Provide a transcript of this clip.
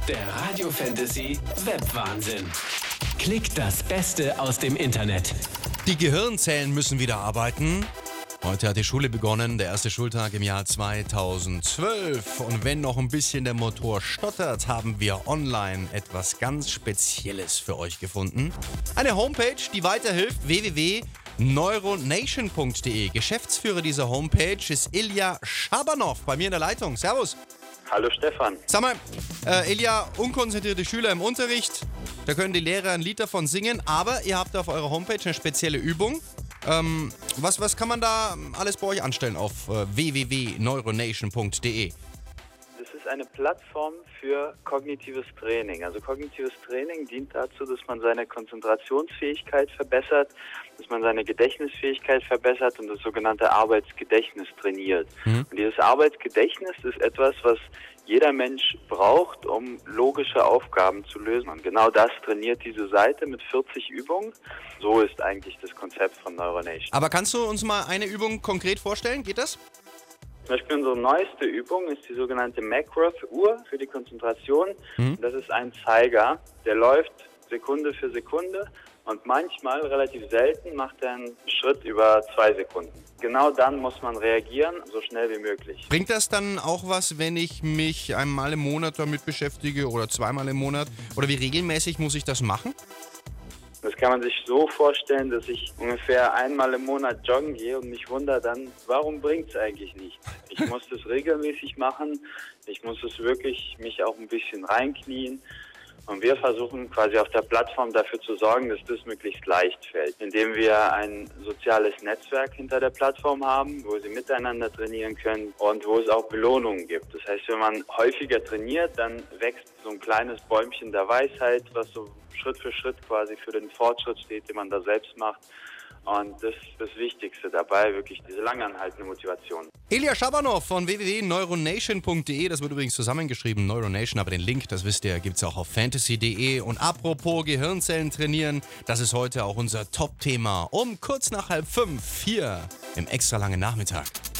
Der Radio Fantasy Webwahnsinn. Klickt das Beste aus dem Internet. Die Gehirnzellen müssen wieder arbeiten. Heute hat die Schule begonnen, der erste Schultag im Jahr 2012. Und wenn noch ein bisschen der Motor stottert, haben wir online etwas ganz Spezielles für euch gefunden. Eine Homepage, die weiterhilft, www.neuronation.de. Geschäftsführer dieser Homepage ist Ilja Schabanov, bei mir in der Leitung. Servus. Hallo Stefan. Sag mal, Ilja, unkonzentrierte Schüler im Unterricht, da können die Lehrer ein Lied davon singen, aber ihr habt auf eurer Homepage eine spezielle Übung. Was kann man da alles bei euch anstellen auf www.neuronation.de? Das ist eine Plattform für kognitives Training. Also kognitives Training dient dazu, dass man seine Konzentrationsfähigkeit verbessert, dass man seine Gedächtnisfähigkeit verbessert und das sogenannte Arbeitsgedächtnis trainiert. Und dieses Arbeitsgedächtnis ist etwas, was jeder Mensch braucht, um logische Aufgaben zu lösen. Und genau das trainiert diese Seite mit 40 Übungen. So ist eigentlich das Konzept von Neuronation. Aber kannst du uns mal eine Übung konkret vorstellen? Geht das? Zum Beispiel unsere neueste Übung ist die sogenannte Macroth-Uhr für die Konzentration. Das ist ein Zeiger, der läuft Sekunde für Sekunde und manchmal, relativ selten, macht er einen Schritt über 2 Sekunden. Genau dann muss man reagieren, so schnell wie möglich. Bringt das dann auch was, wenn ich mich einmal im Monat damit beschäftige oder zweimal im Monat? Oder wie regelmäßig muss ich das machen? Das kann man sich so vorstellen, dass ich ungefähr einmal im Monat joggen gehe und mich wundere dann, warum bringt es eigentlich nicht? Ich muss das regelmäßig machen, ich muss es wirklich mich auch ein bisschen reinknien. Und wir versuchen quasi auf der Plattform dafür zu sorgen, dass das möglichst leicht fällt, indem wir ein soziales Netzwerk hinter der Plattform haben, wo sie miteinander trainieren können und wo es auch Belohnungen gibt. Das heißt, wenn man häufiger trainiert, dann wächst so ein kleines Bäumchen der Weisheit, was so Schritt für Schritt quasi für den Fortschritt steht, den man da selbst macht. Und das ist das Wichtigste dabei, wirklich diese langanhaltende Motivation. Ilja Schabanov von www.neuronation.de, das wird übrigens zusammengeschrieben, Neuronation, aber den Link, das wisst ihr, gibt's auch auf fantasy.de. Und apropos Gehirnzellen trainieren, das ist heute auch unser Top-Thema um kurz nach 4:30 hier im extra langen Nachmittag.